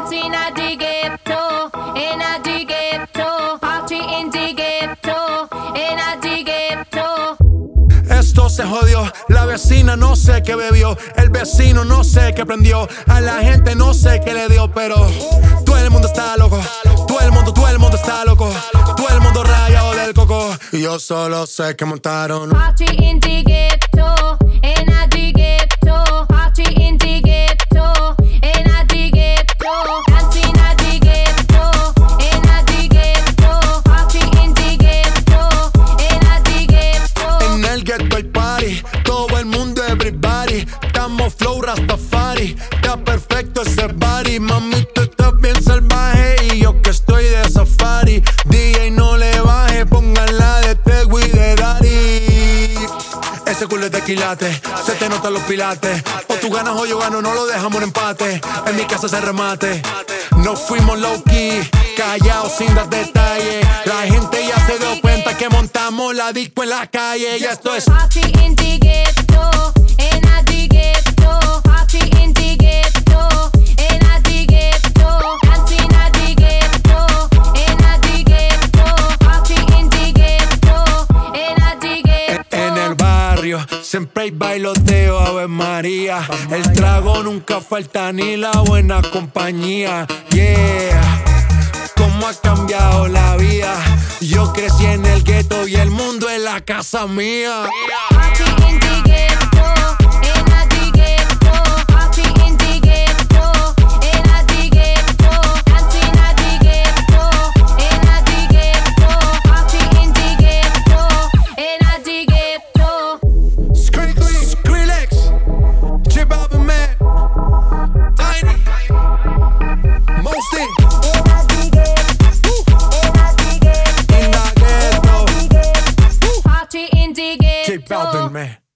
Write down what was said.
dancing at the ghetto, in at the ghetto, party in the ghetto, in at the ghetto. Esto se jodió, la vecina no sé qué bebió, el vecino no sé qué prendió, a la gente no sé qué le dio, pero todo el mundo está loco, todo el mundo está loco, todo el mundo rayado del coco. Y yo solo sé que montaron Party in the ghetto, in at the ghetto, party in the ghetto, in at the ghetto, dancing at the ghetto, in at the ghetto, party in the ghetto, in at the ghetto. en el ghetto hay party, todo el mundo everybody, estamos flow Rastafari, está perfecto ese body, mami tú estás bien salvaje y yo que estoy de safari, DJ no le baje, pónganla de Tego y de Daddy. Ese culo es de quilate, se te notan los pilates, o tú ganas o yo gano, no lo dejamos en empate, en mi casa se remate. Nos fuimos low key, callados sin dar detalles, la gente ya se dio cuenta que montamos la disco en la calle y esto es Party in the ghetto, in at the ghetto, party in the ghetto, in at the ghetto, dancing at the ghetto, in at the ghetto, party in the ghetto, in at the ghetto. en el barrio. Siempre hay bailoteo, Ave María. El trago nunca falta ni la buena compañía. Yeah, cómo ha cambiado la vida. Yo crecí en el gueto y el mundo es la casa mía. Party in the ghetto, in at the ghetto, party in the ghetto, in at the ghetto, dancing at the ghetto, in at the ghetto, party in the ghetto, in at the ghetto. Skrillex, J Balvin, man, Tiny, Mosty, in the ghetto, Party in the J Balvin, ghetto. man.